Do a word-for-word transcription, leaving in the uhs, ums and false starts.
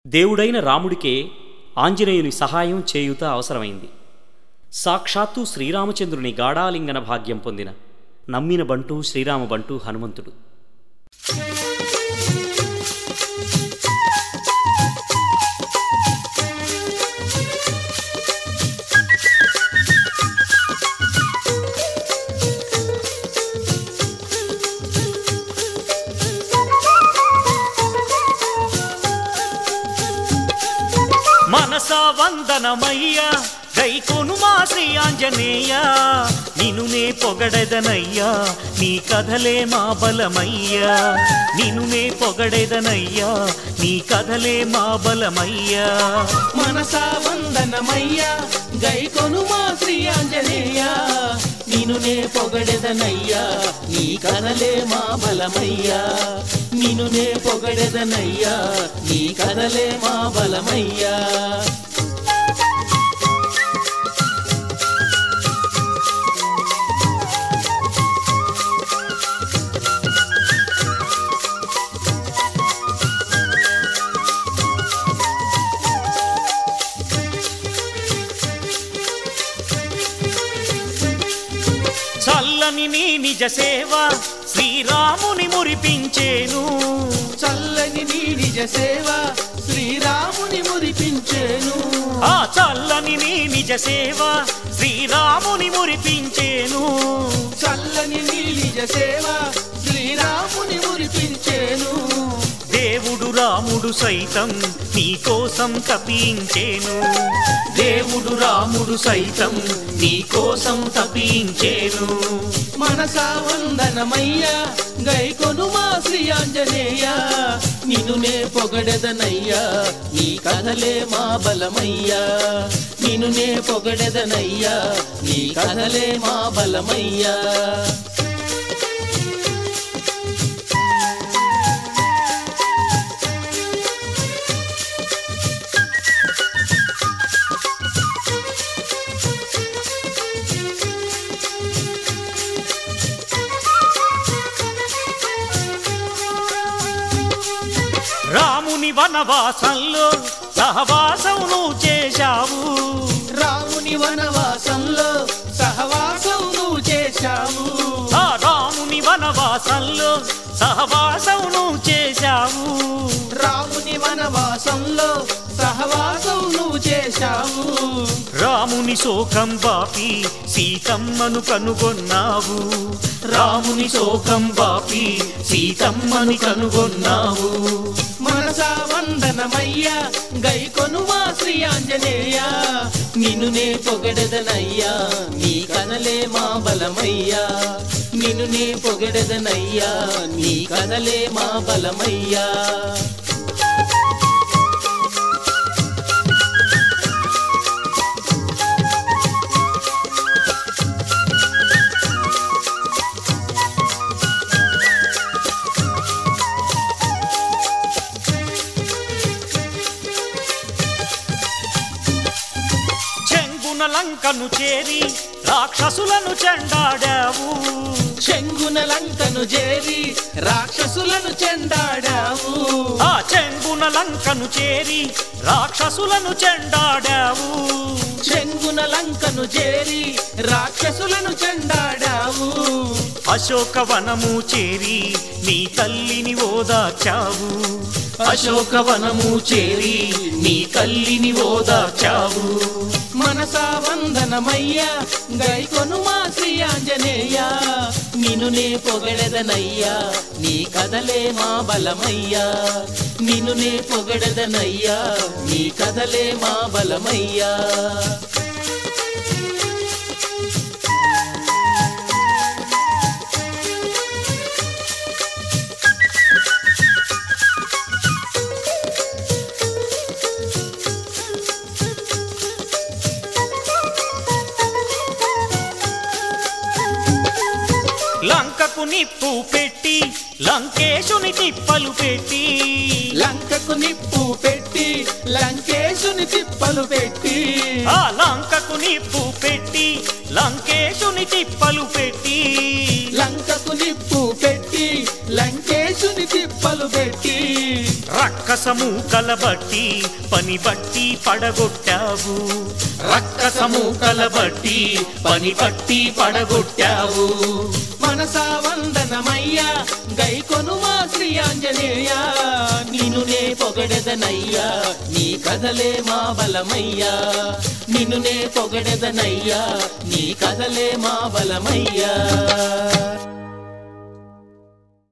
దేవుడైన రాముడికే ఆంజనేయుని సహాయం చేయుత అవసరమైంది. సాక్షాత్తు శ్రీరామచంద్రుని గాఢాలింగన భాగ్యం పొందిన నమ్మిన బంటూ శ్రీరామ బంటూ హనుమంతుడు. మనసా వందనమయ్యా గైకొను మా శ్రీ ఆంజనేయ, నిను నే పొగడెదనయ్యా నీ కథలే మా బలమయ్యా, నిను నే పొగడెదనయ్యా నీ కథలే మా బలమయ్యా. మనసా వందనమయ్యా గైకొను మా శ్రీ ఆంజనేయ, నిను నే పొగడెదనయ్యా నీ కథలే మా బలమయ్యా, నిను నే పొగడెదనయ్యా నీ కథలే మా బలమయ్యా. చల్లని నీ నిజ సేవ శ్రీరాముని మురిపించేను, చల్లని నీ నిజ సేవ శ్రీరాముని మురిపించేను, ఆ చల్లని నీ నిజ సేవ శ్రీరాముని మురిపించేను, చల్లని నీ నిజ సేవ శ్రీరాముని మురిపించేను. దేవుడు రాముడు సైతం నీ కోసం తపించేను, దేవుడు రాముడు సైతం నీ కోసం తపించేను. మనసా వందనమయ్యా గైకొను మా శ్రీ ఆంజనేయ, నిను నే పొగడెదనయ్యా నీ కథలే మా బలమయ్యా, నిను నే పొగడెదనయ్యా నీ కథలే మా బలమయ్యా. రాముని వనవాసంలో సహవాసమును చేశావు, రాముని వనవాసంలో సహవాసమును చేశావు, ఆ రాముని వనవాసంలో సహవాసమును చేశావు, రాముని వనవాసంలో సహవాసమును చేశావు. రాముని శోకం బాపి సీతమ్మను కనుగొన్నావు, రాముని శోకం బాపి సీతమ్మని కనుగొన్నావు. మనసా వందనమయ్యా గైకొను మా శ్రీ ఆంజనేయ, నిను నే పొగడెదనయ్యా నీ కథలే మా బలమయ్యా, నిను నే పొగడెదనయ్యా నీ కథలే మా బలమయ్యా. లంకను చేరి రాక్షసులను చెండాడావు, చెంగున లంకను చేరి రాక్షసులను చెండాడావు, ఆ చెంగున లంకను చేరి రాక్షసులను చెండాడావు, చెంగున లంకను చేరి రాక్షసులను చెండాడావు. అశోకవనము చేరి నీ తల్లిని ఓదార్చావు, అశోకవనము చేరి నీ తల్లిని ఓదార్చావు. మనసా వందనమయ్యా గైకొను మా శ్రీ ఆంజనేయ, నిను నే పొగడెదనయ్యా నీ కథలే మా బలమయ్యా, నిను నే పొగడెదనయ్యా నీ కథలే మా బలమయ్యా. లంకకు నిప్పు పెట్టి లంకేశుని తిప్పలు పెట్టి, లంకకు నిప్పు పెట్టి లంకేశుని తిప్పలు పెట్టి, ఆ లంకకు నిప్పు పెట్టి లంకేశుని తిప్పలు పెట్టి, లంకకు నిప్పు పెట్టి లంకేశు లంకేశుని తిప్పలు పెట్టి రక్కసము కలబట్టి పని బట్టి పడగొట్టావు రక్కసము కలబట్టి పని బట్టి పడగొట్టావు మనసా వందనమయ్యా గైకొనుమా శ్రీ ఆంజనేయ నిన్ను నే పొగడెదనయ్యా నీ కథలే మా బలమయ్యా నిన్ను నే పొగడెదనయ్యా నీ కథలే మా బలమయ్యా